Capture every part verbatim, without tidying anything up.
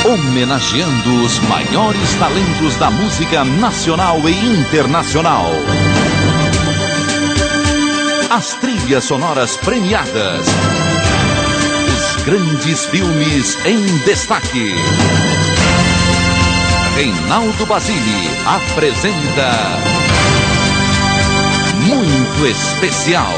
Homenageando os maiores talentos da música nacional e internacional. As trilhas sonoras premiadas. Os grandes filmes em destaque. Reinaldo Basile apresenta Muito Especial.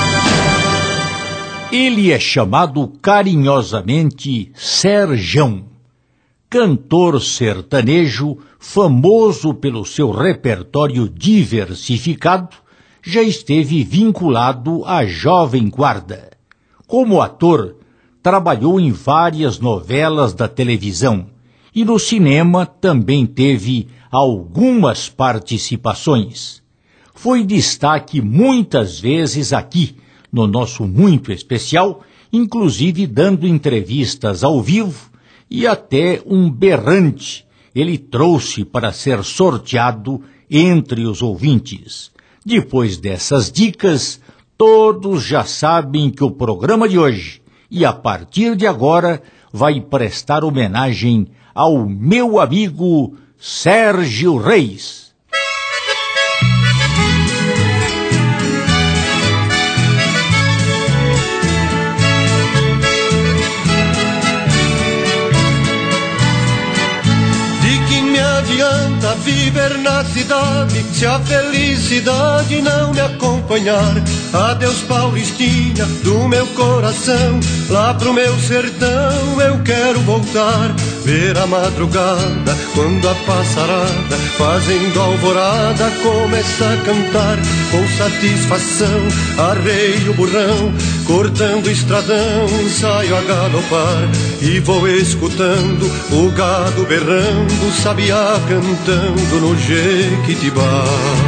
Ele é chamado carinhosamente Serjão, cantor sertanejo famoso pelo seu repertório diversificado. Já esteve vinculado à Jovem Guarda. Como ator, trabalhou em várias novelas da televisão e no cinema também teve algumas participações. Foi destaque muitas vezes aqui, no nosso Muito Especial, inclusive dando entrevistas ao vivo e até um berrante ele trouxe para ser sorteado entre os ouvintes. Depois dessas dicas, todos já sabem que o programa de hoje, e a partir de agora, vai prestar homenagem ao meu amigo Sérgio Reis. Adianta viver na cidade se a felicidade não me acompanhar. Adeus Paulistinha do meu coração, lá pro meu sertão eu quero voltar. Ver a madrugada quando a passarada fazendo alvorada começa a cantar. Com satisfação arreio o burrão, cortando o estradão saio a galopar. E vou escutando o gado berrando, sabiá cantando no Jequitibá.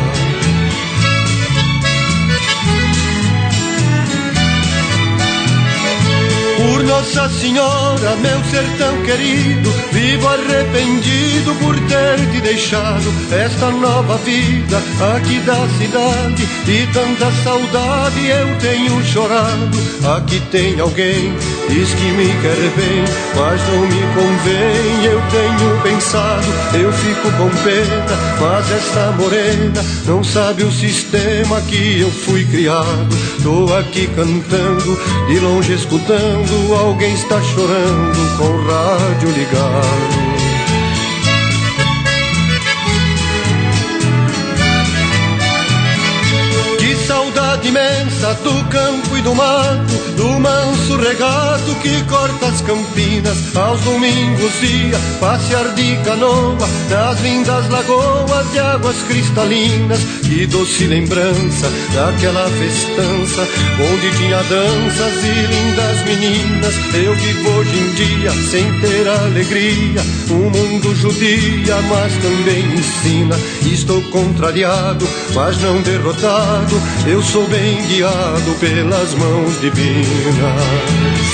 Por Nossa Senhora, meu sertão querido, vivo arrependido por ter te deixado. Esta nova vida aqui da cidade e tanta saudade eu tenho chorado. Aqui tem alguém, diz que me quer bem, mas não me convém. Eu tenho pensado, eu fico com pena, mas essa morena não sabe o sistema que eu fui criado. Tô aqui cantando, de longe escutando, alguém está chorando com o rádio ligado. Saudade imensa do campo e do mato, do manso regato que corta as campinas. Aos domingos ia passear de canoa nas lindas lagoas de águas cristalinas. Que doce lembrança daquela festança onde tinha danças e lindas meninas. Eu vivo hoje em dia sem ter alegria, o mundo judia mas também ensina. Estou contrariado mas não derrotado, eu sou bem guiado pelas mãos divinas.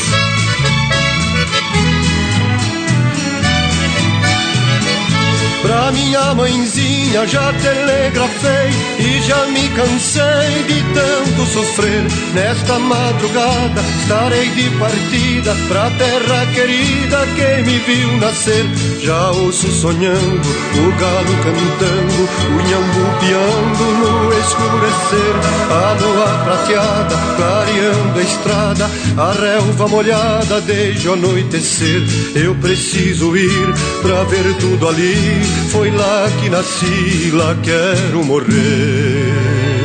Pra minha mãezinha já telegrafei e já me cansei de tanto sofrer. Nesta madrugada estarei de partida pra terra querida que me viu nascer. Já ouço sonhando, o galo cantando, o nhambu piando no escurecer. A lua prateada clareando a estrada, a relva molhada desde o anoitecer. Eu preciso ir pra ver tudo ali, foi lá que nasci, lá quero morrer.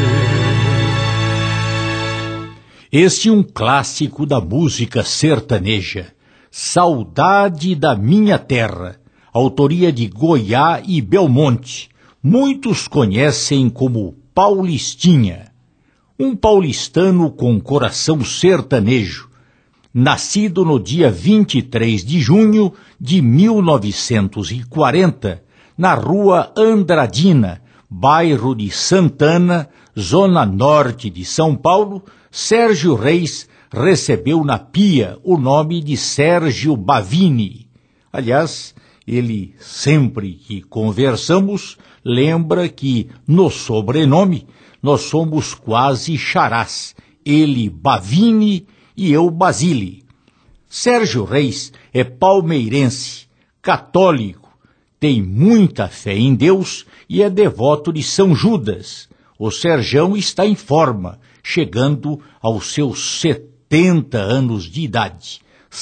Este é um clássico da música sertaneja, Saudade da Minha Terra, autoria de Goiá e Belmonte. Muitos conhecem como Paulistinha. Um paulistano com coração sertanejo, nascido no dia vinte e três de junho de mil novecentos e quarenta, na rua Andradina, bairro de Santana, zona norte de São Paulo, Sérgio Reis recebeu na pia o nome de Sérgio Bavini. Aliás, ele sempre que conversamos lembra que no sobrenome nós somos quase xarás, ele Bavini e eu Basile. Sérgio Reis é palmeirense, católico, tem muita fé em Deus e é devoto de São Judas. O Serjão está em forma, chegando aos seus setenta anos de idade.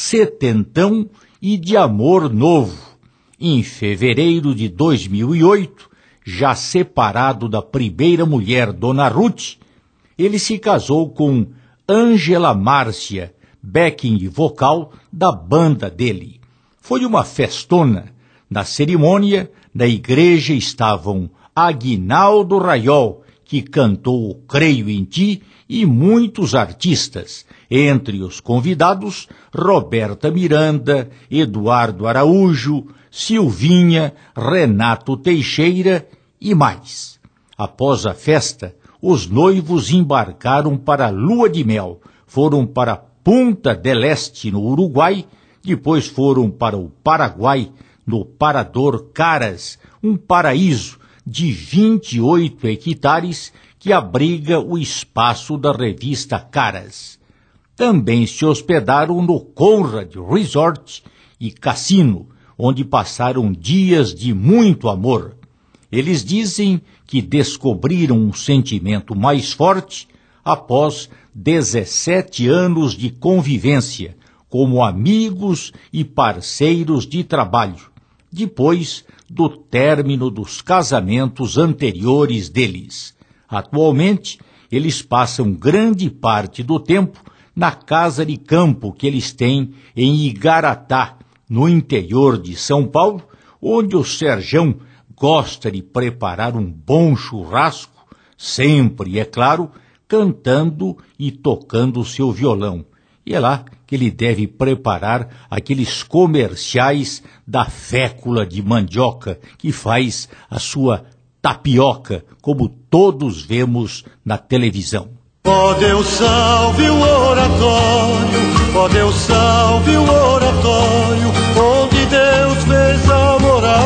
Setentão e de amor novo. Em fevereiro de dois mil e oito, já separado da primeira mulher, Dona Ruth, ele se casou com Ângela Márcia, backing vocal da banda dele. Foi uma festona. Na cerimônia, na igreja estavam Aguinaldo Raiol, que cantou Creio em Ti, e muitos artistas. Entre os convidados, Roberta Miranda, Eduardo Araújo, Silvinha, Renato Teixeira e mais. Após a festa, os noivos embarcaram para a lua de mel, foram para Punta del Este, no Uruguai, depois foram para o Paraguai, no Parador Caras, um paraíso de vinte e oito hectares que abriga o espaço da revista Caras. Também se hospedaram no Conrad Resort e Cassino, onde passaram dias de muito amor. Eles dizem que descobriram um sentimento mais forte após dezessete anos de convivência, como amigos e parceiros de trabalho, depois do término dos casamentos anteriores deles. Atualmente, eles passam grande parte do tempo na casa de campo que eles têm em Igaratá, no interior de São Paulo, onde o Serjão gosta de preparar um bom churrasco, sempre, é claro, cantando e tocando o seu violão. E é lá que ele deve preparar aqueles comerciais da fécula de mandioca que faz a sua tapioca, como todos vemos na televisão. Ó Deus salve o oratório, ó Deus salve o oratório, onde Deus fez a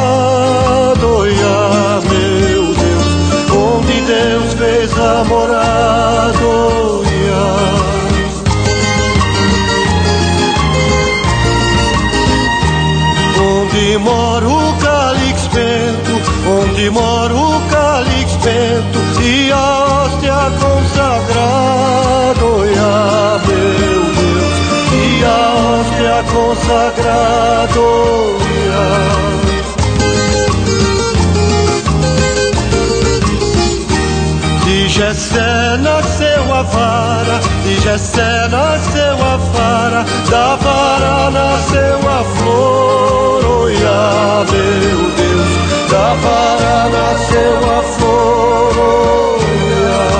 morada, oia, meu Deus, onde Deus fez a morada, oia. Onde mora o Calix Bento, onde mora o Calix Bento, e a hóstia consagrada, oia, meu Deus, e a hóstia consagrada, oia. De Jessé nasceu a vara, de Jessé nasceu a vara, da vara nasceu a flor, oia, meu Deus, da vara nasceu a flor, oia.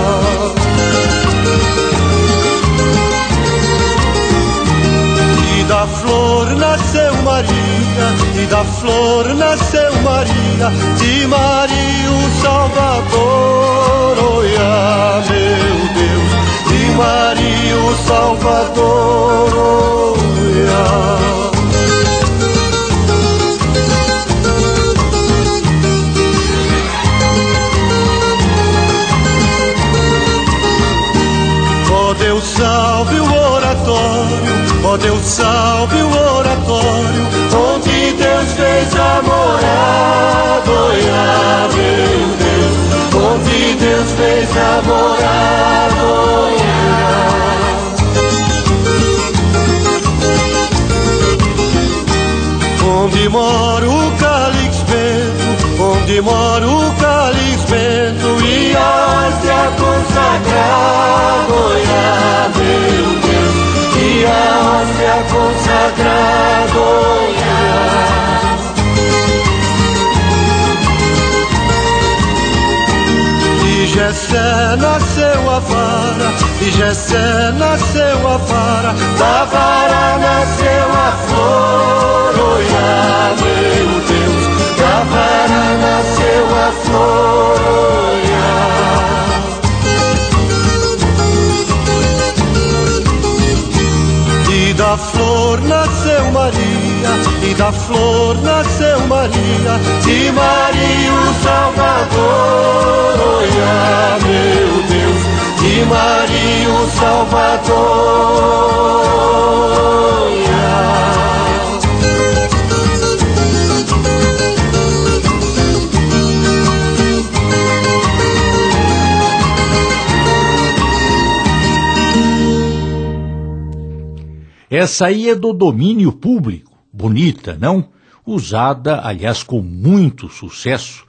E da flor nasceu Maria, e da flor nasceu Maria, de Maria o Salvador, oia, meu Deus, de Maria o Salvador, oia. Ó Deus salve o oratório, ó Deus salve o oratório, onde Deus fez a morada, oia, meu Deus, onde Deus fez a morada, oia. Onde mora o Calix Bento, onde mora o Calix Bento, e a hóstia consagrada, oia, meu Deus, e a hóstia consagrada, oia. De Jessé nasceu a vara, de Jessé nasceu a vara, da vara nasceu a flor, oia, meu Deus, da vara nasceu a flor, oia. E da flor nasceu Maria, e da flor nasceu Maria, de Maria o Salvador, oia, meu Deus, de Maria o Salvador, oia. Essa aí é do domínio público, bonita, não? Usada, aliás, com muito sucesso,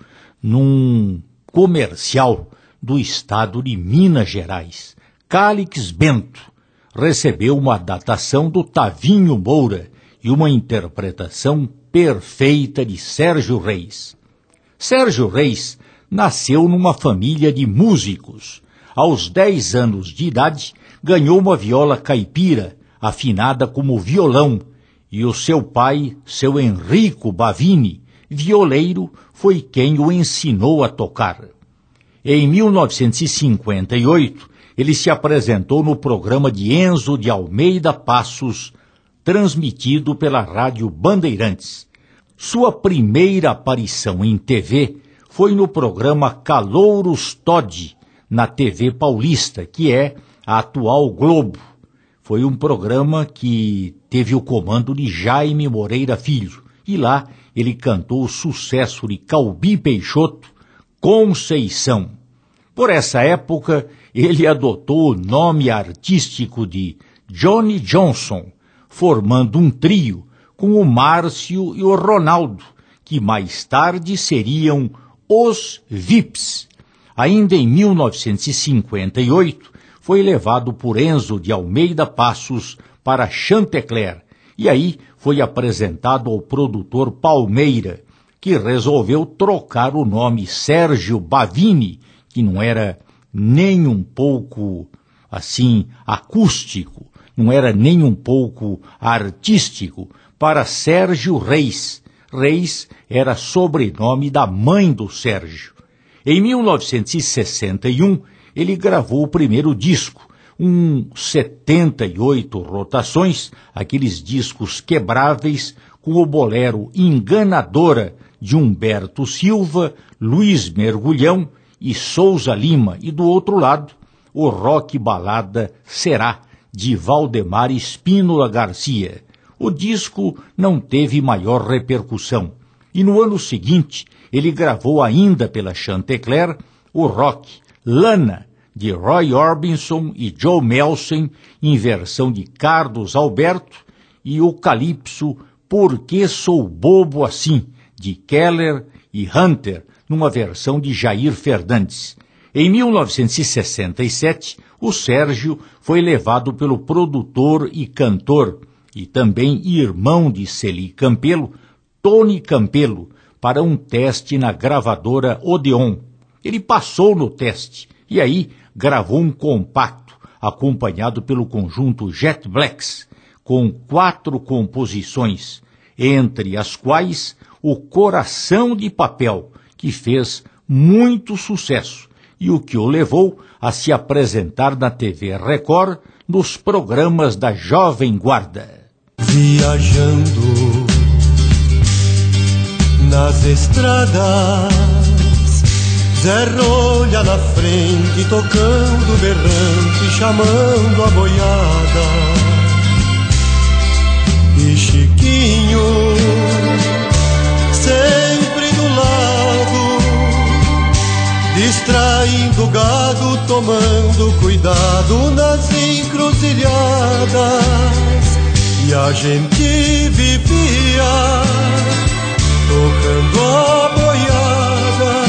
num comercial do estado de Minas Gerais. Cálix Bento recebeu uma datação do Tavinho Moura e uma interpretação perfeita de Sérgio Reis. Sérgio Reis nasceu numa família de músicos. Aos dez anos de idade, ganhou uma viola caipira, afinada como violão, e o seu pai, seu Henrico Bavini, violeiro, foi quem o ensinou a tocar. Em mil novecentos e cinquenta e oito, ele se apresentou no programa de Enzo de Almeida Passos, transmitido pela Rádio Bandeirantes. Sua primeira aparição em T V foi no programa Calouros Todd, na T V Paulista, que é a atual Globo. Foi um programa que teve o comando de Jaime Moreira Filho, e lá ele cantou o sucesso de Calbi Peixoto, Conceição. Por essa época, ele adotou o nome artístico de Johnny Johnson, formando um trio com o Márcio e o Ronaldo, que mais tarde seriam os V I Ps. Ainda em mil novecentos e cinquenta e oito, foi levado por Enzo de Almeida Passos para Chantecler, e aí foi apresentado ao produtor Palmeira, que resolveu trocar o nome Sérgio Bavini, que não era nem um pouco, assim, acústico, não era nem um pouco artístico, para Sérgio Reis. Reis era sobrenome da mãe do Sérgio. Em mil novecentos e sessenta e um, ele gravou o primeiro disco, um setenta e oito rotações, aqueles discos quebráveis, com o bolero Enganadora, de Humberto Silva, Luiz Mergulhão e Souza Lima, e do outro lado, o rock balada Será, de Valdemar Espínola Garcia. O disco não teve maior repercussão, e no ano seguinte ele gravou ainda pela Chantecler o rock Lana, de Roy Orbison e Joe Melson, em versão de Carlos Alberto, e o calypso Por que Sou Bobo Assim, de Keller e Hunter, numa versão de Jair Fernandes. Em mil novecentos e sessenta e sete, o Sérgio foi levado pelo produtor e cantor, e também irmão de Celi Campelo, Tony Campelo, para um teste na gravadora Odeon. Ele passou no teste, e aí gravou um compacto, acompanhado pelo conjunto Jet Blacks, com quatro composições, entre as quais o Coração de Papel, que fez muito sucesso, e o que o levou a se apresentar na T V Record nos programas da Jovem Guarda. Viajando nas estradas, Zé Rolha na frente, tocando berrante, chamando a boiada. E Chiquinho sempre do lado, distraindo o gado, tomando cuidado nas encruzilhadas. E a gente vivia tocando a boiada.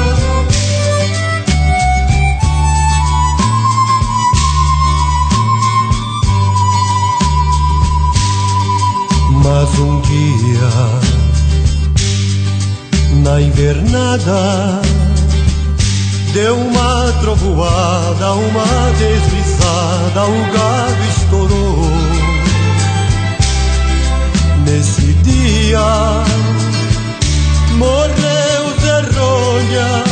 Mas um dia, na invernada, deu uma trovoada, uma deslizada, o gado estourou. Nesse dia morreu Zé Rolha,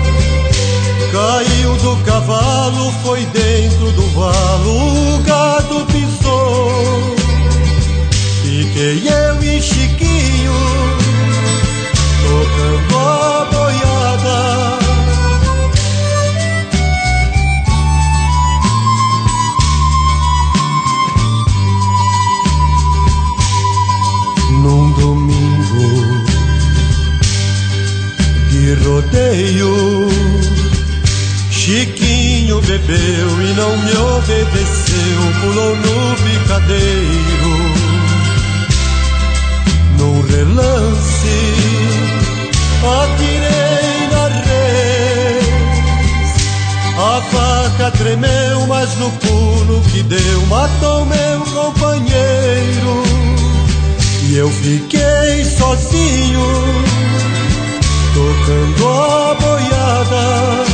caiu do cavalo, foi dentro do valo, o gado pisou. Fiquei eu e Chiquinho tocando a boiada. Num domingo de rodeio, Chiquinho bebeu e não me obedeceu, pulou no picadeiro. mas no pulo que deu matou meu companheiro. E eu fiquei sozinho, tocando a boiada.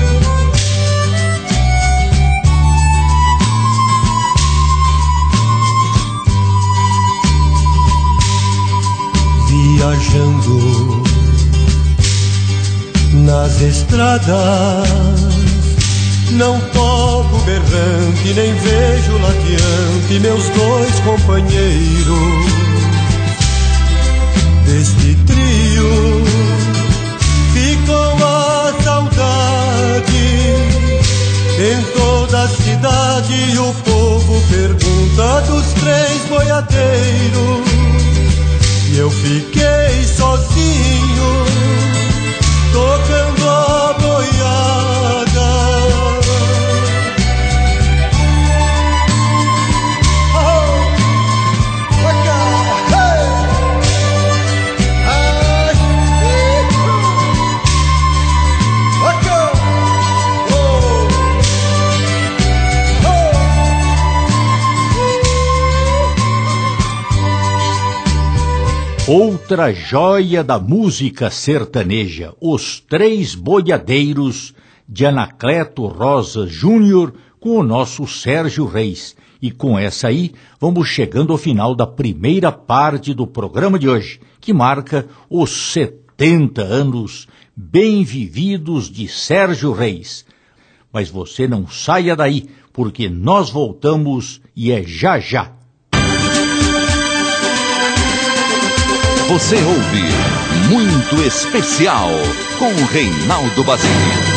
Viajando nas estradas, não toco berrante, nem vejo lateante meus dois companheiros. Deste trio ficou a saudade. Em toda a cidade o povo pergunta dos três boiadeiros. E eu fiquei sozinho, tocando a boiada. Oh, hey. Ai, Outra joia da música sertaneja, Os Três Boiadeiros, de Anacleto Rosa Júnior, com o nosso Sérgio Reis. E com essa aí, vamos chegando ao final da primeira parte do programa de hoje, que marca os setenta anos bem vividos de Sérgio Reis. Mas você não saia daí, porque nós voltamos e é já já. Você ouve Muito Especial com Reinaldo Basílio.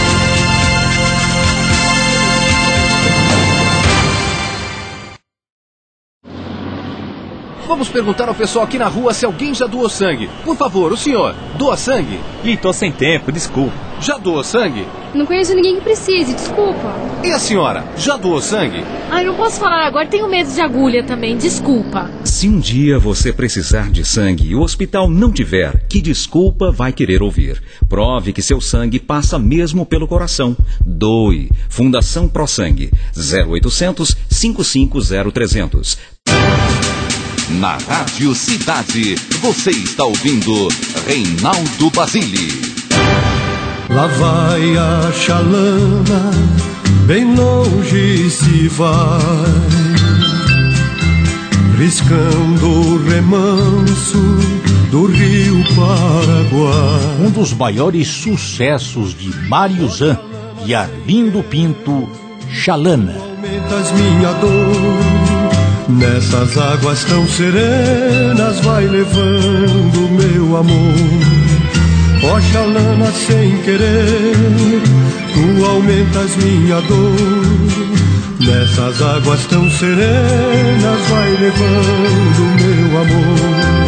Vamos perguntar ao pessoal aqui na rua se alguém já doou sangue. Por favor, o senhor, doa sangue? Ih, tô sem tempo, desculpa. Já doou sangue? Não conheço ninguém que precise, desculpa. E a senhora, já doou sangue? Ai, não posso falar agora, tenho medo de agulha também, desculpa. Se um dia você precisar de sangue e o hospital não tiver, que desculpa vai querer ouvir? Prove que seu sangue passa mesmo pelo coração. Doe. Fundação Pro Sangue. zero oitocentos, cinco cinco zero, trezentos. Na Rádio Cidade, você está ouvindo Reinaldo Basílio. Lá vai a chalana, bem longe se vai, riscando o remanso do rio Paraguai. Um dos maiores sucessos de Mário Zan e Arlindo Pinto, Chalana. Aumentas minha dor, nessas águas tão serenas vai levando meu amor. Ó chalana, sem querer, tu aumentas minha dor. Nessas águas tão serenas vai levando meu amor.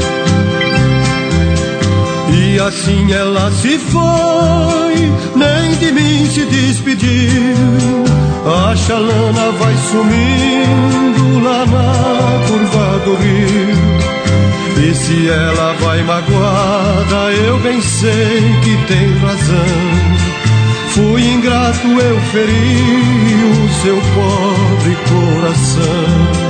E assim ela se foi, nem de mim se despediu. A chalana vai sumindo lá na curva do rio. E se ela vai magoada, eu bem sei que tem razão. Fui ingrato, eu feri o seu pobre coração.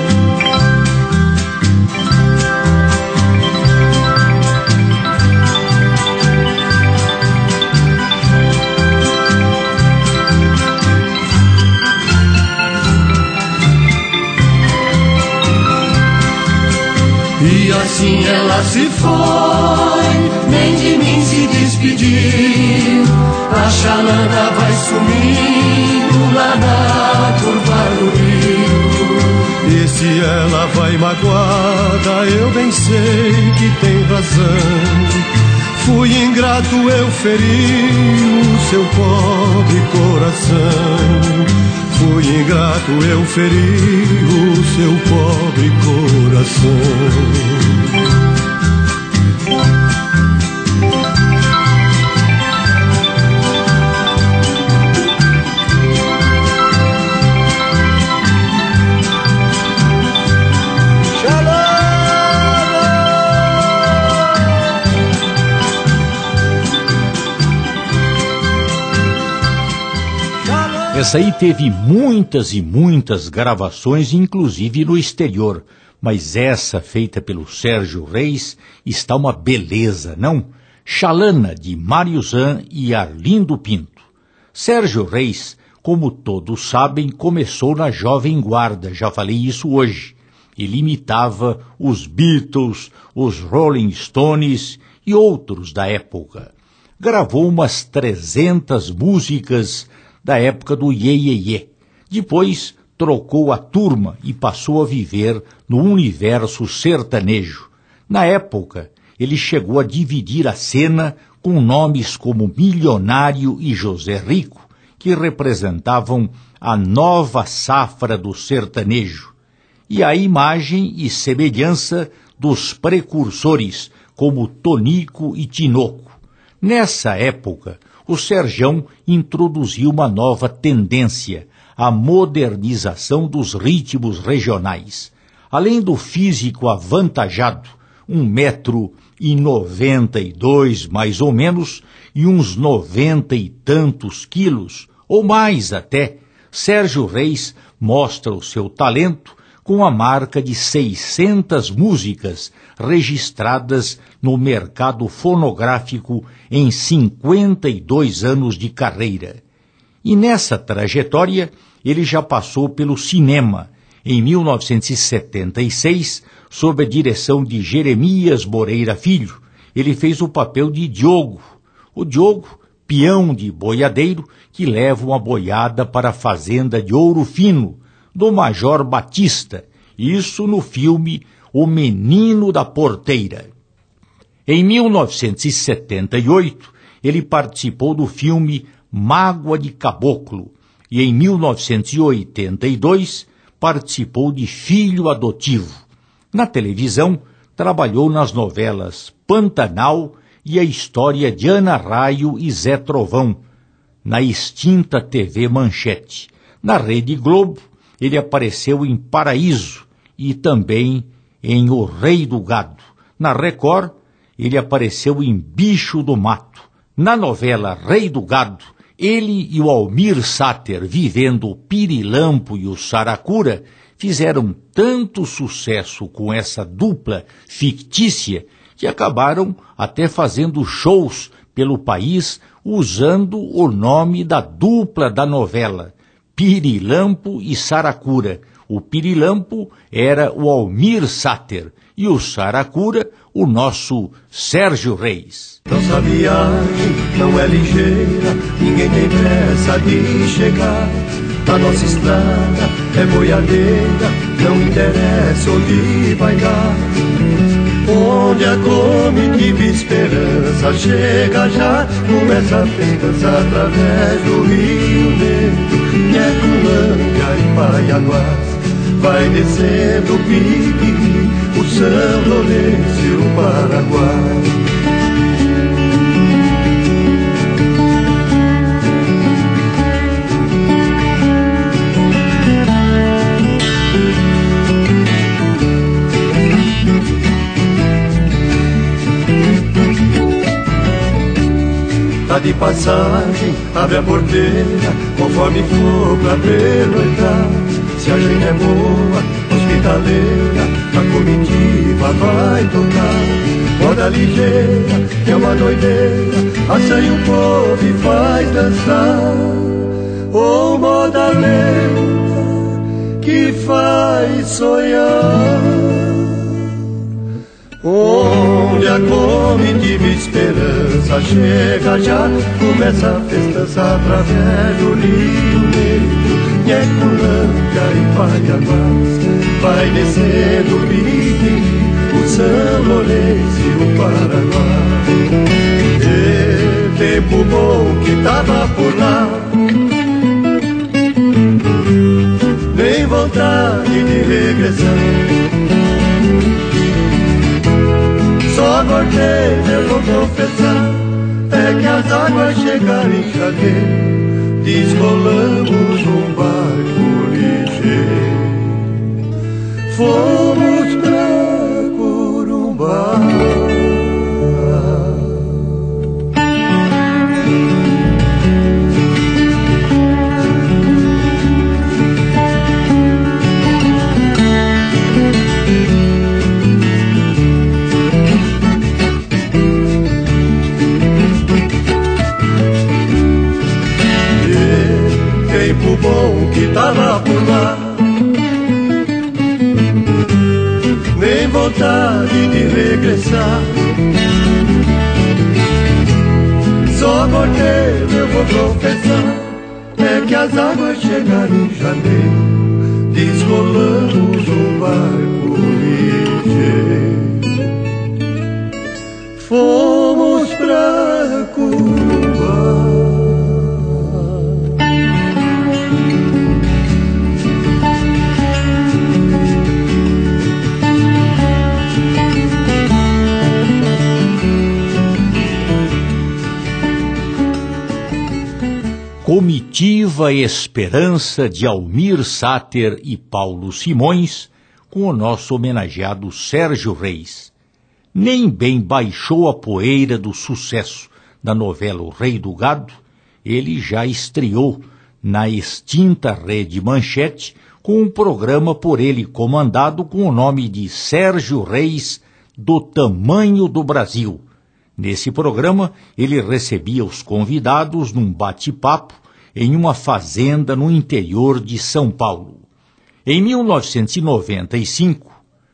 E assim ela se foi, nem de mim se despediu. A chalana vai sumindo lá na curva do rio. E se ela vai magoada, eu bem sei que tem razão. Fui ingrato, eu feri o seu pobre coração. Fui ingrato, eu feri o seu pobre coração. Essa aí teve muitas e muitas gravações, inclusive no exterior, mas essa feita pelo Sérgio Reis está uma beleza, não? Xalana, de Mário Zan e Arlindo Pinto. Sérgio Reis, como todos sabem, começou na Jovem Guarda, já falei isso hoje. Ele imitava os Beatles, os Rolling Stones e outros da época. Gravou umas trezentas músicas da época do Iê Iê Iê. Depois trocou a turma e passou a viver no universo sertanejo. Na época, ele chegou a dividir a cena com nomes como Milionário e José Rico, que representavam a nova safra do sertanejo, e a imagem e semelhança dos precursores, como Tonico e Tinoco. Nessa época, o Serjão introduziu uma nova tendência, a modernização dos ritmos regionais. Além do físico avantajado, um metro e noventa e dois mais ou menos, e uns noventa e tantos quilos, ou mais até, Sérgio Reis mostra o seu talento com a marca de seiscentas músicas registradas no mercado fonográfico em cinquenta e dois anos de carreira. E nessa trajetória, ele já passou pelo cinema. Em mil novecentos e setenta e seis, sob a direção de Jeremias Moreira Filho, ele fez o papel de Diogo. O Diogo, peão de boiadeiro, que leva uma boiada para a fazenda de Ouro Fino, do Major Batista, isso no filme O Menino da Porteira. Em mil novecentos e setenta e oito, ele participou do filme Mágoa de Caboclo, e em mil novecentos e oitenta e dois participou de Filho Adotivo. Na televisão, trabalhou nas novelas Pantanal e A História de Ana Raio e Zé Trovão, na extinta T V Manchete. Na Rede Globo, ele apareceu em Paraíso e também em O Rei do Gado. Na Record, ele apareceu em Bicho do Mato. Na novela Rei do Gado, ele e o Almir Sater, vivendo o Pirilampo e o Saracura, fizeram tanto sucesso com essa dupla fictícia que acabaram até fazendo shows pelo país usando o nome da dupla da novela, Pirilampo e Saracura. O Pirilampo era o Almir Sater e o Saracura, o nosso Sérgio Reis. Nossa viagem não é ligeira, ninguém tem pressa de chegar. A nossa estrada é boiadeira, não interessa onde vai dar. Onde a comitiva esperança chega já, começa a festança através do Rio Negro, Nheculândia e Paiaguás. Vai descendo o Piquiri, o São Lourenço e o Paraguai. Tá de passagem, abre a porteira, conforme for pra pernoitar. Se a gente é boa, hospitaleira, a comitiva vai tocar. Moda ligeira, é uma doideira, assanha o povo e faz dançar. Ou moda lenta, que faz sonhar. Onde a comitiva esperança chega já, começa a festança através do Rio Negro, Nheculândia e Paiaguás. Vai descendo o Piquiri, o São Lourenço e o Paraguai. E tempo bom que tava por lá, nem vontade de regressar. Só cortei, eu vou confessar, é que as águas chegaram em Xavier, descolamos um barco ligeiro, fomos pra Corumbá. de regressar. Só porque eu vou confessar, é que as águas chegaram em janeiro, descolamos um barco ligeiro. Fomos pra Cuba. Comitiva Esperança de Almir Sater e Paulo Simões, com o nosso homenageado Sérgio Reis. Nem bem baixou a poeira do sucesso da novela O Rei do Gado, ele já estreou na extinta Rede Manchete com um programa por ele comandado com o nome de Sérgio Reis, do Tamanho do Brasil. Nesse programa, ele recebia os convidados num bate-papo em uma fazenda no interior de São Paulo. Em mil novecentos e noventa e cinco,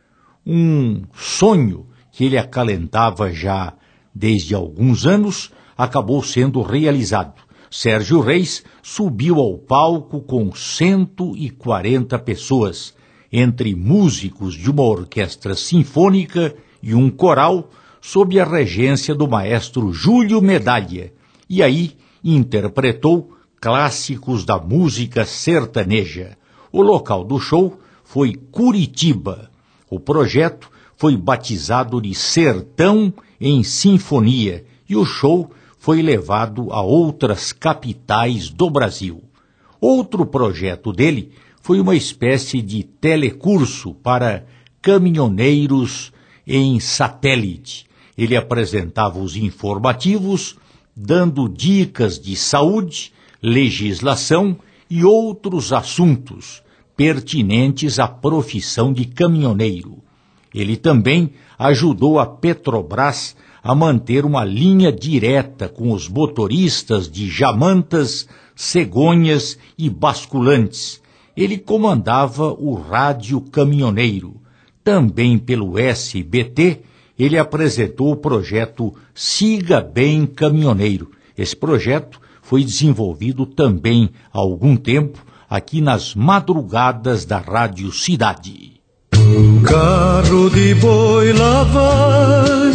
um sonho que ele acalentava já desde alguns anos acabou sendo realizado. Sérgio Reis subiu ao palco com cento e quarenta pessoas, entre músicos de uma orquestra sinfônica e um coral, sob a regência do maestro Júlio Medalha, e aí interpretou clássicos da música sertaneja. O local do show foi Curitiba. O projeto foi batizado de Sertão em Sinfonia e o show foi levado a outras capitais do Brasil. Outro projeto dele foi uma espécie de telecurso para caminhoneiros em satélite. Ele apresentava os informativos, dando dicas de saúde, legislação e outros assuntos pertinentes à profissão de caminhoneiro. Ele também ajudou a Petrobras a manter uma linha direta com os motoristas de jamantas, cegonhas e basculantes. Ele comandava o rádio caminhoneiro. Também pelo S B T, ele apresentou o projeto Siga Bem Caminhoneiro. Esse projeto foi desenvolvido também há algum tempo aqui nas madrugadas da Rádio Cidade. Um carro de boi lá vai,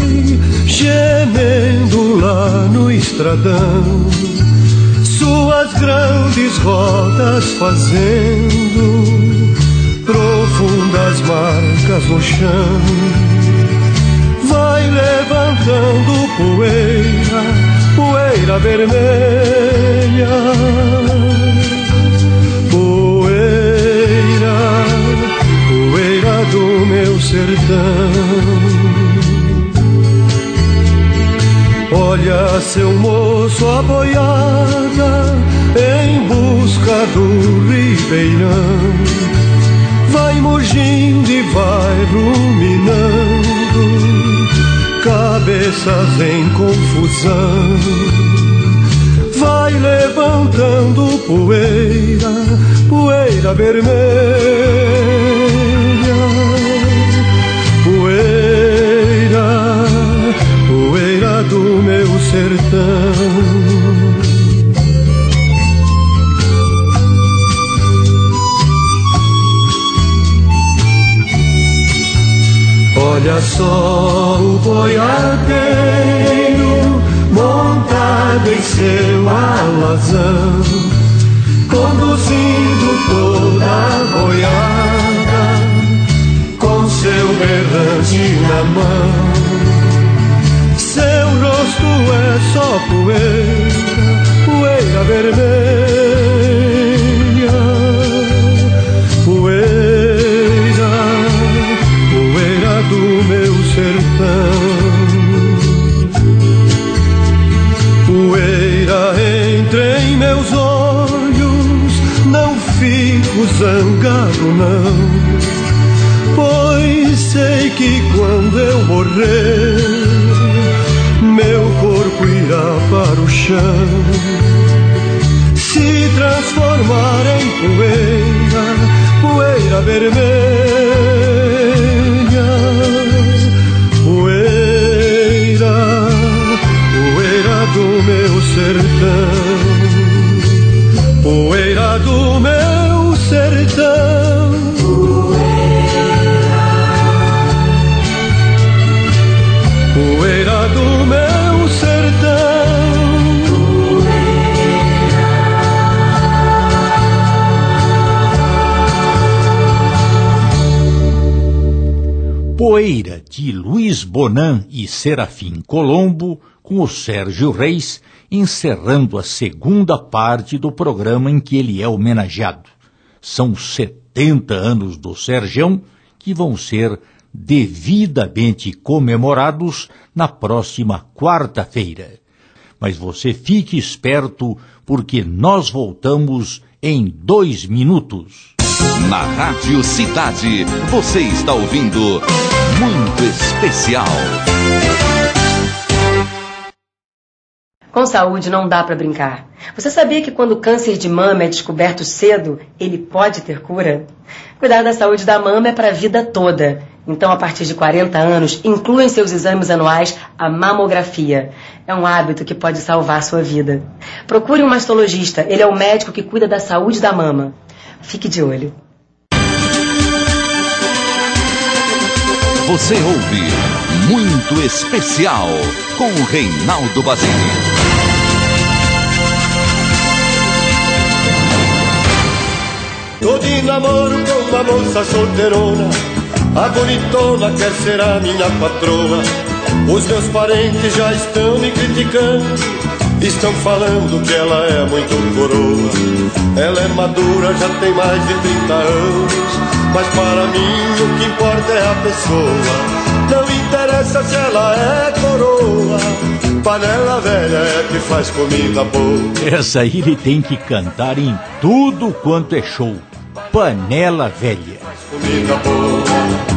gemendo lá no estradão, suas grandes rodas fazendo profundas marcas no chão. Vai levantando poeira, poeira vermelha, poeira, poeira do meu sertão. Olha, seu moço, a boiada em busca do ribeirão, vai mugindo e vai ruminando, cabeças em confusão. Vai levantando poeira, poeira vermelha, poeira, poeira do meu sertão. Olha só o boiadeiro montado em seu alazão, conduzindo toda a boiada com seu berrante na mão. Seu rosto é só poeira, poeira vermelha, poeira, poeira do meu sertão. Poeira entra em meus olhos, não fico zangado não, pois sei que quando eu morrer, meu corpo irá para o chão, se transformar em poeira, poeira vermelha, Poeira do meu sertão. Poeira, de Luiz Bonan e Serafim Colombo, com o Sérgio Reis, encerrando a segunda parte do programa em que ele é homenageado. São setenta anos do Serjão, que vão ser devidamente comemorados na próxima quarta-feira. Mas você fique esperto, porque nós voltamos em dois minutos. Na Rádio Cidade, você está ouvindo Muito Especial. Com saúde não dá para brincar. Você sabia que quando o câncer de mama é descoberto cedo, ele pode ter cura? Cuidar da saúde da mama é para a vida toda. Então, a partir de quarenta anos, inclua em seus exames anuais a mamografia. É um hábito que pode salvar sua vida. Procure um mastologista, ele é o médico que cuida da saúde da mama. Fique de olho. Você ouve Muito Especial com o Reinaldo Basile. Tô de namoro com uma moça solteirona, a bonitona quer ser a minha patroa. Os meus parentes já estão me criticando, estão falando que ela é muito coroa. Ela é madura, já tem mais de trinta anos, mas para mim o que importa é a pessoa. Não interessa se ela é coroa, panela velha é que faz comida boa. Essa aí ele tem que cantar em tudo quanto é show. Panela velha. Faz comida boa.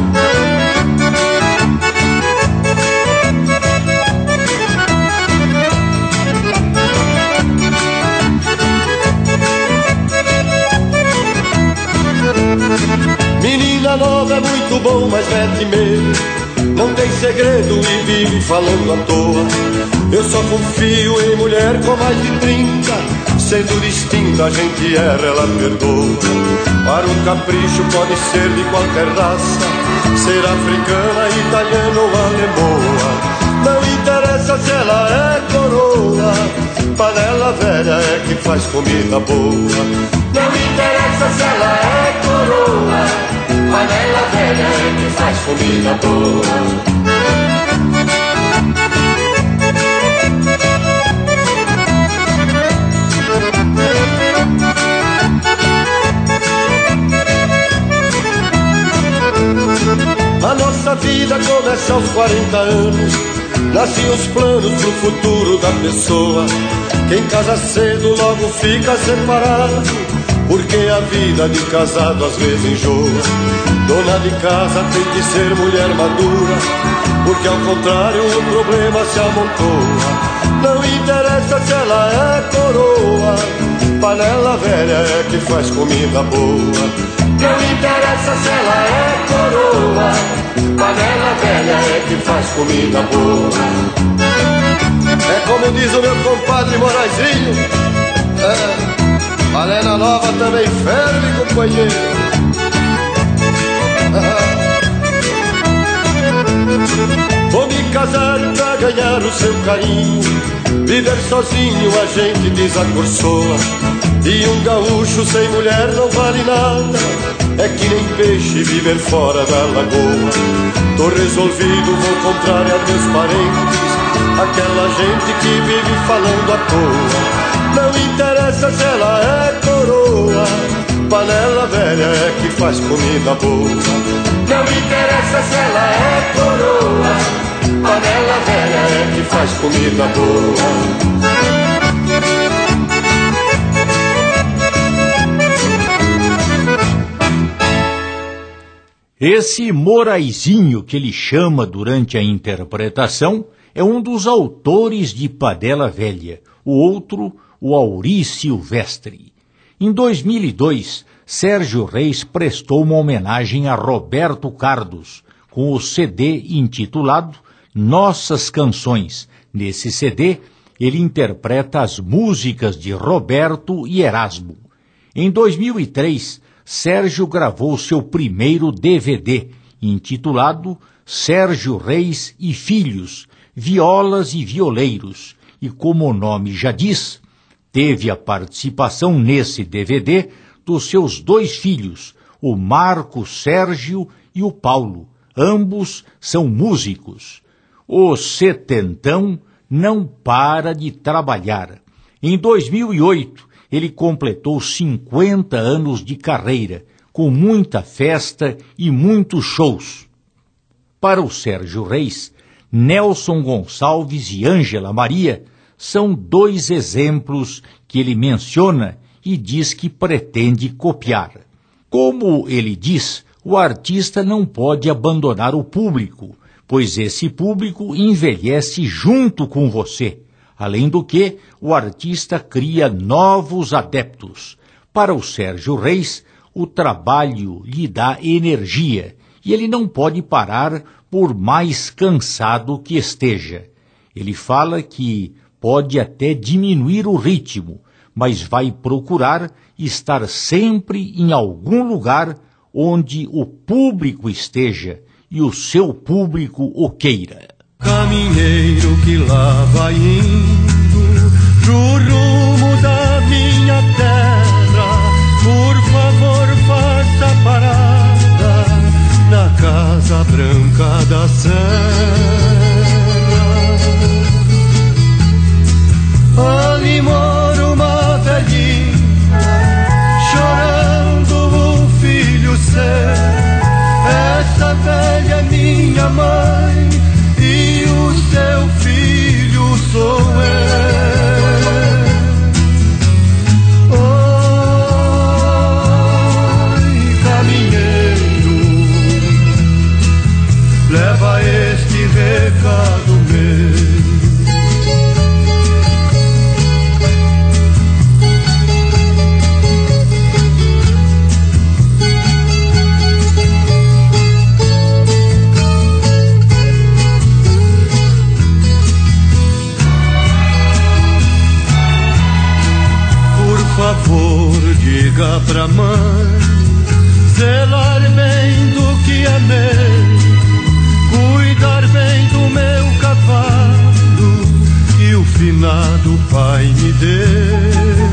Menina nova é muito bom, mas mete medo, não tem segredo e vive falando à toa. Eu só confio em mulher com mais de trinta, sendo distinta a gente erra, ela perdoa. Para um capricho pode ser de qualquer raça, ser africana, italiana ou alemoa. Não interessa se ela é coroa, panela velha é que faz comida boa. Não interessa se ela é coroa, panela velha é que faz comida boa. A nossa vida começa aos quarenta anos, nascem os planos pro futuro da pessoa. Quem casa cedo logo fica separado, porque a vida de casado às vezes enjoa. Dona de casa tem que ser mulher madura, porque ao contrário o problema se amontoa. Não interessa se ela é coroa, panela velha é que faz comida boa. Não interessa se ela é coroa, panela velha é que faz comida boa. É como diz o meu compadre Moraizinho, é, panela nova também ferve, companheiro. Vou me casar pra ganhar o seu carinho, viver sozinho a gente desacursoa. E um gaúcho sem mulher não vale nada, é que nem peixe viver fora da lagoa. Tô resolvido, vou contrariar meus parentes, aquela gente que vive falando à toa. Não interessa se ela é coroa, panela velha é que faz comida boa. Não interessa se ela é coroa, panela velha é que faz comida boa. Esse Moraizinho que ele chama durante a interpretação é um dos autores de Panela Velha, o outro, o Auri Silvestre. Em dois mil e dois, Sérgio Reis prestou uma homenagem a Roberto Carlos, com o C D intitulado Nossas Canções. Nesse C D, ele interpreta as músicas de Roberto e Erasmo. Em dois mil e três, Sérgio gravou seu primeiro D V D, intitulado Sérgio Reis e Filhos, Violas e Violeiros, e como o nome já diz, teve a participação nesse D V D dos seus dois filhos, o Marco Sérgio e o Paulo. Ambos são músicos. O setentão não para de trabalhar. Em dois mil e oito, ele completou cinquenta anos de carreira, com muita festa e muitos shows. Para o Sérgio Reis, Nelson Gonçalves e Ângela Maria são dois exemplos que ele menciona e diz que pretende copiar. Como ele diz, o artista não pode abandonar o público, pois esse público envelhece junto com você. Além do que, o artista cria novos adeptos. Para o Sérgio Reis, o trabalho lhe dá energia e ele não pode parar por mais cansado que esteja. Ele fala que pode até diminuir o ritmo, mas vai procurar estar sempre em algum lugar onde o público esteja e o seu público o queira. Caminheiro que lá vai indo pro rumo da minha terra, por favor faça parada na Casa Branca da Serra. Ali mora uma velhinha chorando o filho seu. Essa velha é minha mãe e o seu filho sou eu. Oi, caminheiro, leva este recado meu. Por favor, diga pra mãe zelar bem do que amei, cuidar bem do meu cavalo que o finado pai me deu.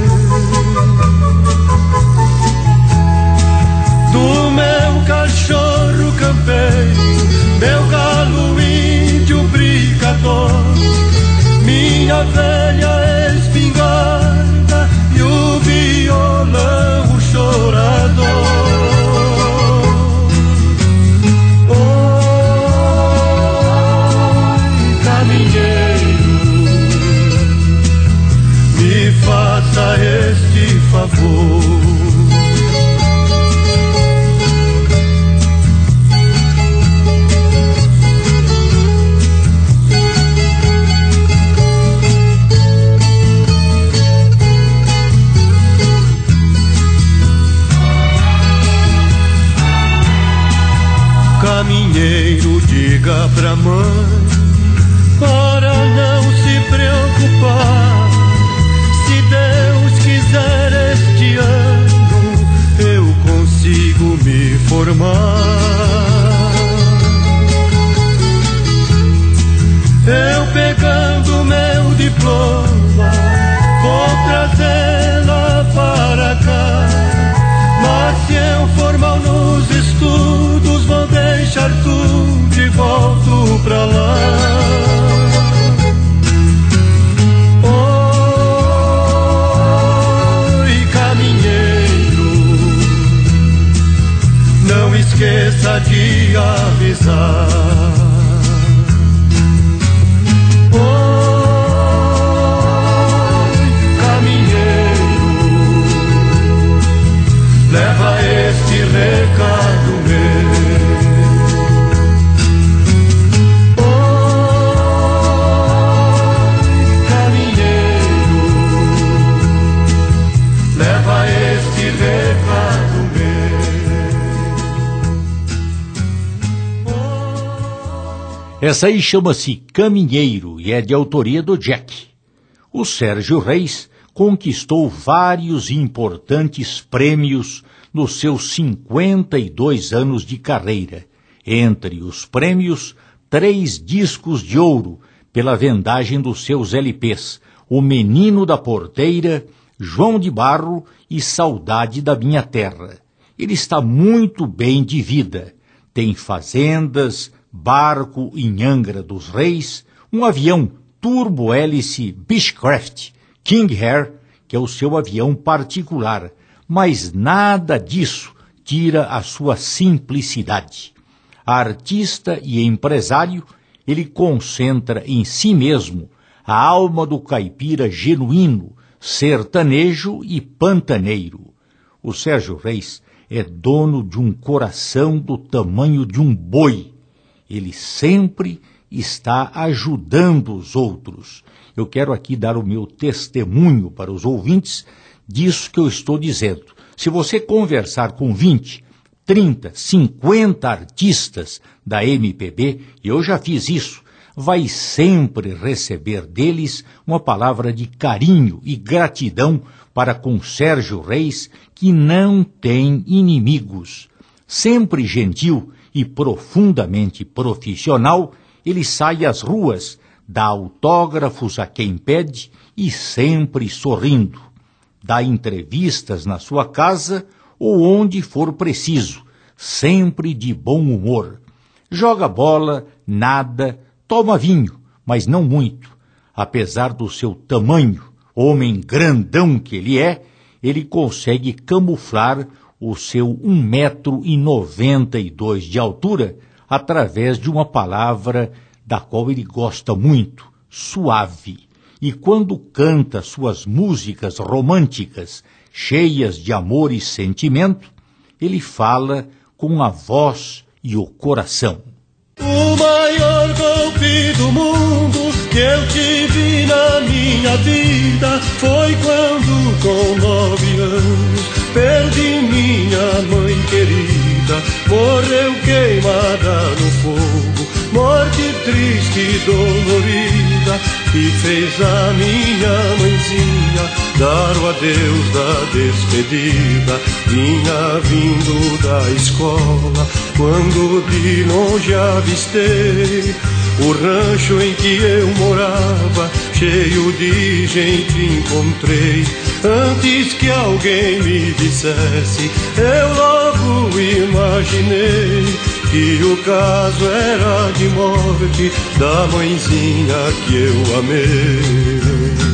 Do meu cachorro campeiro, meu galo índio brigador, minha velha espingarda e o violão chorador. Oi, caminheiro, me faça este favor. Caminheiro, diga pra mãe para não se preocupar. Se Deus quiser este ano eu consigo me formar. Eu pegando meu diploma vou trazê-la para cá. Mas se eu for mal nos estudos vou deixar tudo e volto pra lá. Oi, caminheiro, não esqueça de avisar. Oi, caminheiro, leva este recado meu. Essa aí chama-se Caminheiro e é de autoria do Jack. O Sérgio Reis conquistou vários importantes prêmios nos seus cinquenta e dois anos de carreira, Entre os prêmios, três discos de ouro pela vendagem dos seus L Pês, O Menino da Porteira, João de Barro e Saudade da Minha Terra. Ele está muito bem de vida. Tem fazendas, barco em Angra dos Reis, um avião turbo-hélice Beechcraft King Air, que é o seu avião particular, mas nada disso tira a sua simplicidade. Artista e empresário, ele concentra em si mesmo a alma do caipira genuíno, sertanejo e pantaneiro. O Sérgio Reis é dono de um coração do tamanho de um boi. Ele sempre está ajudando os outros. Eu quero aqui dar o meu testemunho para os ouvintes disso que eu estou dizendo. Se você conversar com vinte, trinta, cinquenta artistas da M P B, e eu já fiz isso, vai sempre receber deles uma palavra de carinho e gratidão para com Sérgio Reis, que não tem inimigos. Sempre gentil e profundamente profissional, ele sai às ruas, dá autógrafos a quem pede e sempre sorrindo. Dá entrevistas na sua casa ou onde for preciso, sempre de bom humor. Joga bola, nada, toma vinho, mas não muito. Apesar do seu tamanho, homem grandão que ele é, ele consegue camuflar o seu um metro e noventa e dois de altura através de uma palavra da qual ele gosta muito, suave. E quando canta suas músicas românticas, cheias de amor e sentimento, ele fala com a voz e o coração. O maior golpe do mundo que eu tive na minha vida foi quando, com nove anos, perdi minha mãe querida. Morreu queimada no fogo, morte triste e dolorida, que fez a minha mãezinha dar o adeus da despedida. Vinha vindo da escola quando de longe avistei o rancho em que eu morava, cheio de gente encontrei. Antes que alguém me dissesse, eu logo imaginei que o caso era de morte da mãezinha que eu amei.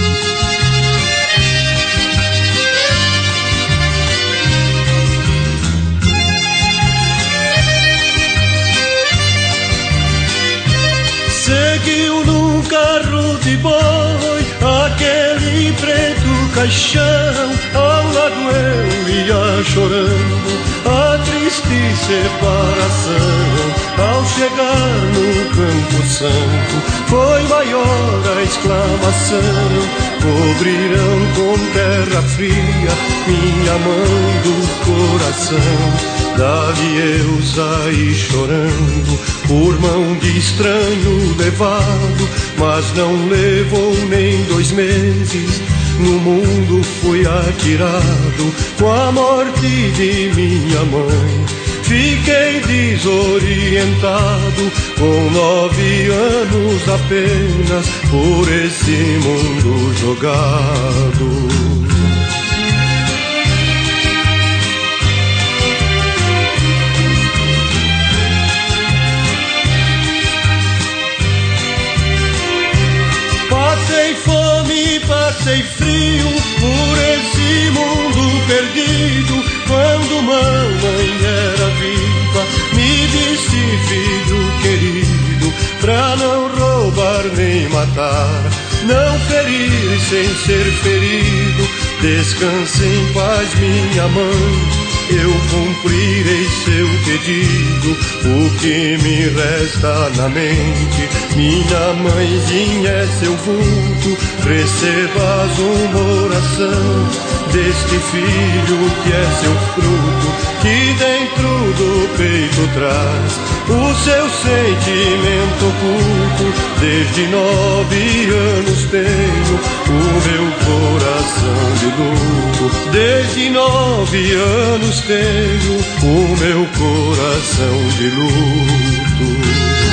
Seguiu num carro de boi aquele preto caixão, ao lado eu ia chorando a triste separação. Ao chegar no Campo Santo foi maior a exclamação: cobrirão com terra fria minha mãe do coração. Dali eu saí chorando, por mão de estranho levado, mas não levou nem dois meses, no mundo fui atirado com a morte de minha mãe. Fiquei desorientado, com nove anos apenas, por esse mundo jogado. Passei fome, passei frio, por esse mundo perdido. Quando mamãe era viva, me disse: filho querido, pra não roubar nem matar, não ferir sem ser ferido, descanse em paz minha mãe, eu cumprirei seu pedido. O que me resta na mente, minha mãezinha é seu vulto, recebas uma oração deste filho que é seu fruto, que dentro do peito traz o seu sentimento oculto. Desde nove anos tenho o meu coração de luto. Desde nove anos tenho o meu coração de luto.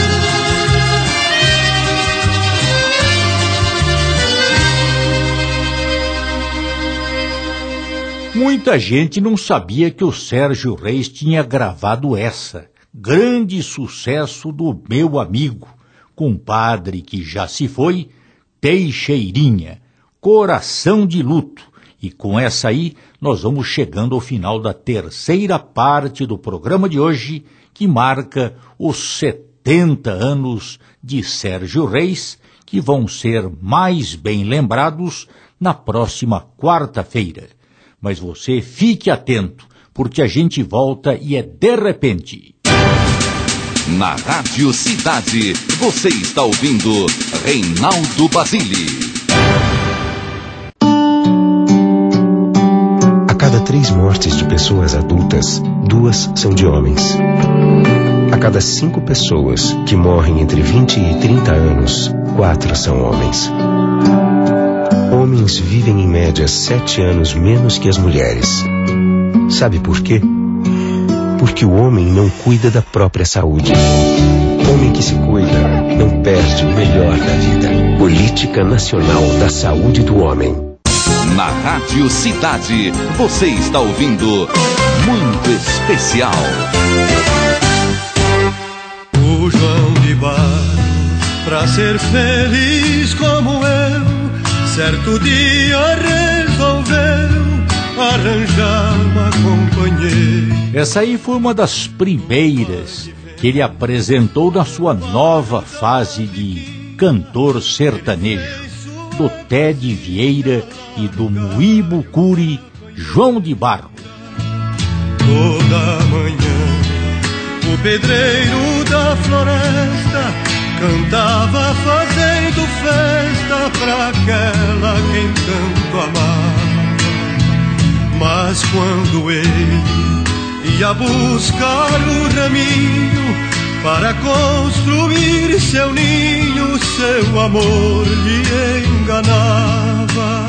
Muita gente não sabia que o Sérgio Reis tinha gravado essa, grande sucesso do meu amigo, compadre que já se foi, Teixeirinha, Coração de Luto. E com essa aí, nós vamos chegando ao final da terceira parte do programa de hoje, que marca os setenta anos de Sérgio Reis, que vão ser mais bem lembrados na próxima quarta-feira. Mas você fique atento, porque a gente volta e é de repente. Na Rádio Cidade, você está ouvindo Reinaldo Basile. A cada três mortes de pessoas adultas, duas são de homens. A cada cinco pessoas que morrem entre vinte e trinta anos, quatro são homens. Homens vivem em média sete anos menos que as mulheres. Sabe por quê? Porque o homem não cuida da própria saúde. Homem que se cuida não perde o melhor da vida. Política Nacional da Saúde do Homem. Na Rádio Cidade, você está ouvindo Muito Especial. O João de Barro, pra ser feliz como eu, certo dia resolveu arranjar uma companheira. Essa aí foi uma das primeiras que ele apresentou na sua nova fase de cantor sertanejo, do Ted Vieira e do Muíbo Curi, João de Barro. Toda manhã o pedreiro da floresta cantava fazendo festa pra aquela quem tanto amava. Mas quando ele ia buscar o raminho para construir seu ninho, seu amor lhe enganava.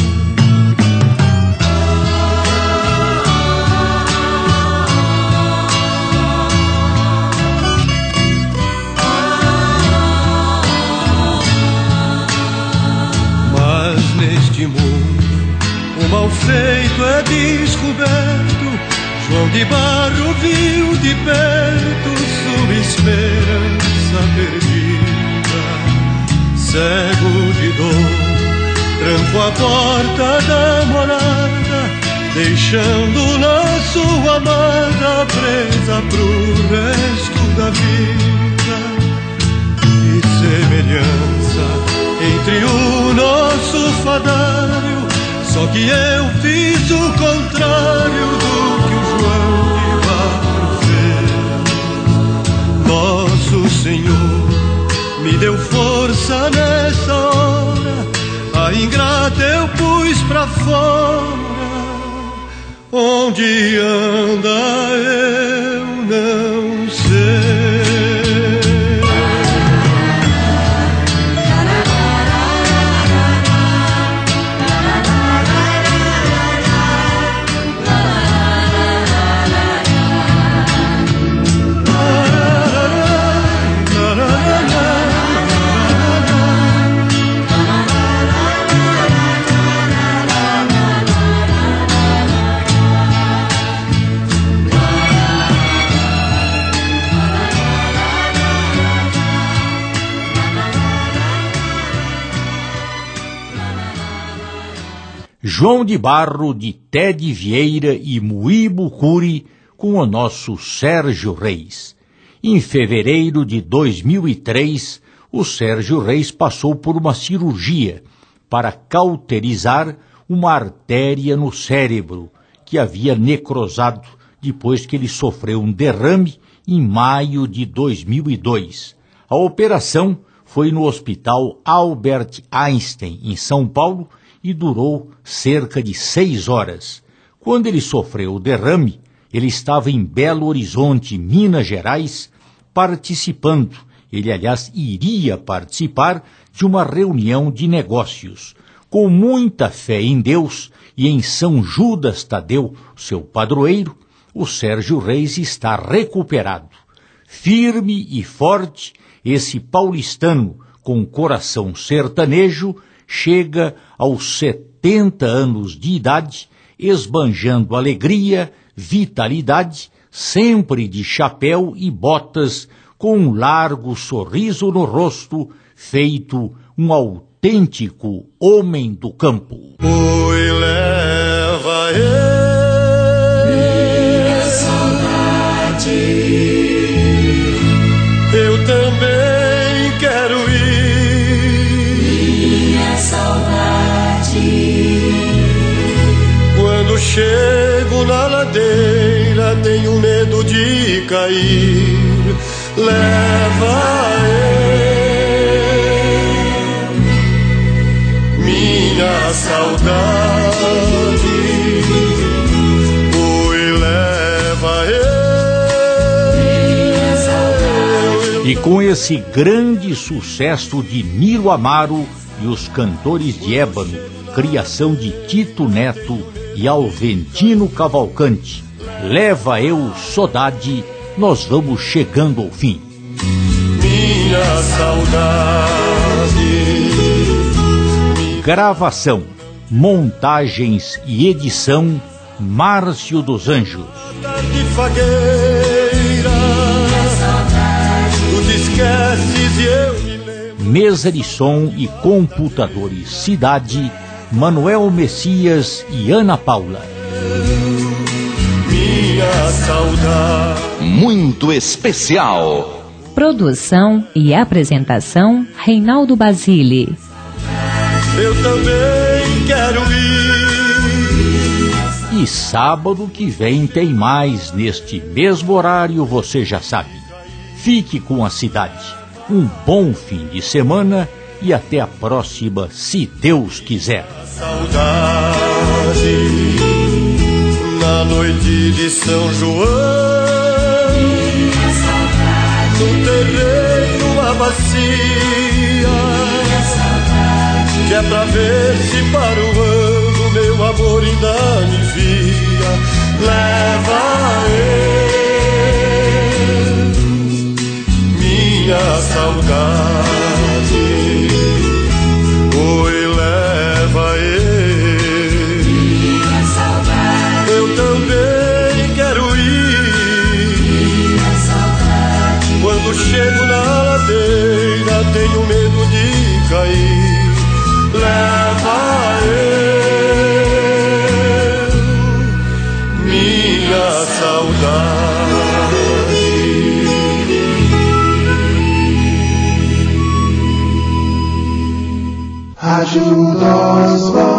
Mas neste mundo o mal feito é descoberto. João de Barro viu de perto sua esperança perdida. Cego de dor, trancou a porta da morada, deixando-na sua amada presa pro resto da vida. Que semelhança entre o nosso fadário, só que eu fiz o contrário do que o João de Barro fez. Nosso Senhor me deu força nessa hora, a ingrata eu pus pra fora. Onde anda eu não sei. João de Barro, de Ted Vieira e Muíbo Curi, com o nosso Sérgio Reis. Em fevereiro de dois mil e três, o Sérgio Reis passou por uma cirurgia para cauterizar uma artéria no cérebro, que havia necrosado depois que ele sofreu um derrame em maio de dois mil e dois. A operação foi no Hospital Albert Einstein, em São Paulo, e durou cerca de seis horas. Quando ele sofreu o derrame, ele estava em Belo Horizonte, Minas Gerais, participando Ele, aliás, iria participar de uma reunião de negócios. Com muita fé em Deus e em São Judas Tadeu, seu padroeiro, o Sérgio Reis está recuperado. Firme e forte, esse paulistano com coração sertanejo chega aos setenta anos de idade, esbanjando alegria, vitalidade, sempre de chapéu e botas, com um largo sorriso no rosto, feito um autêntico homem do campo. Oi, leva eu, minha saudade, eu também quero ir, minha saudade. Quando chego na ladeira tenho medo de cair, leva eu, minha saudade, oi, leva eu, minha saudade. E com esse grande sucesso de Nilo Amaro e os Cantores de Ébano, criação de Tito Neto e Alventino Cavalcante, Leva Eu Saudade, nós vamos chegando ao fim. Minha saudade. Gravação, montagens e edição, Márcio dos Anjos. De fagueira, tu te esqueces e eu me lembro. Mesa de som e computadores Cidade, Manuel Messias e Ana Paula. Minha saudade. Muito especial. Produção e apresentação, Reinaldo Basile. Eu também quero ir. E sábado que vem tem mais, neste mesmo horário, você já sabe. Fique com a cidade. Um bom fim de semana e até a próxima, se Deus quiser. Saudade, na noite de São João, no terreiro a bacia, que é pra ver se para o ano meu amor ainda me via. Leva eu, minha saudade, oi, leva eu, minha saudade. Eu também quero ir, minha saudade. Quando chego na ladeira tenho medo de cair. Leva eu, minha saudade. Ajuda-os.